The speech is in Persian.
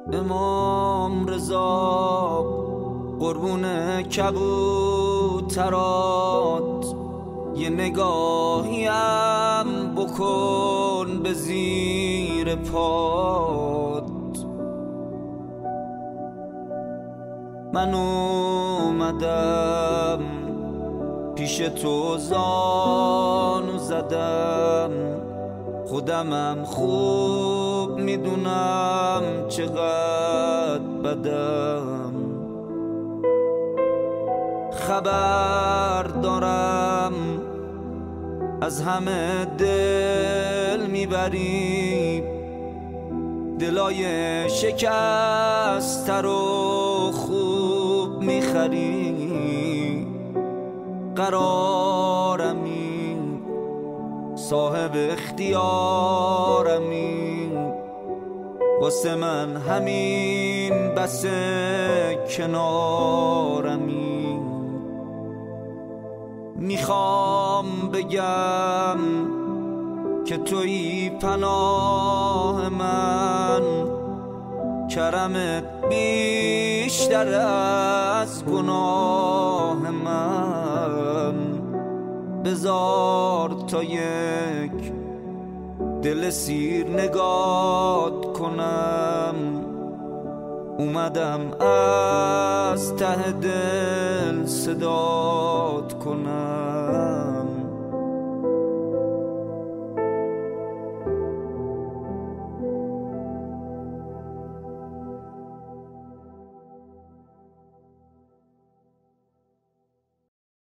امام رضا قربون کبوترات، یه نگاهیم بکن به زیر پات. من اومدم پیش تو زانو زدم، خودمم خوب میدونم چقدر بدم. خبر دارم از همه دل میبری، دلای شکسته رو خوب میخری. قرارمی صاحب اختیارمی، واسه من همین بسه کنارمی. میخوام بگم که تویی پناه من، کرمت بیشتر از گناه من. بذار تا یک دل سیر نگات کنم، اومدم از ته دل صدات کنم.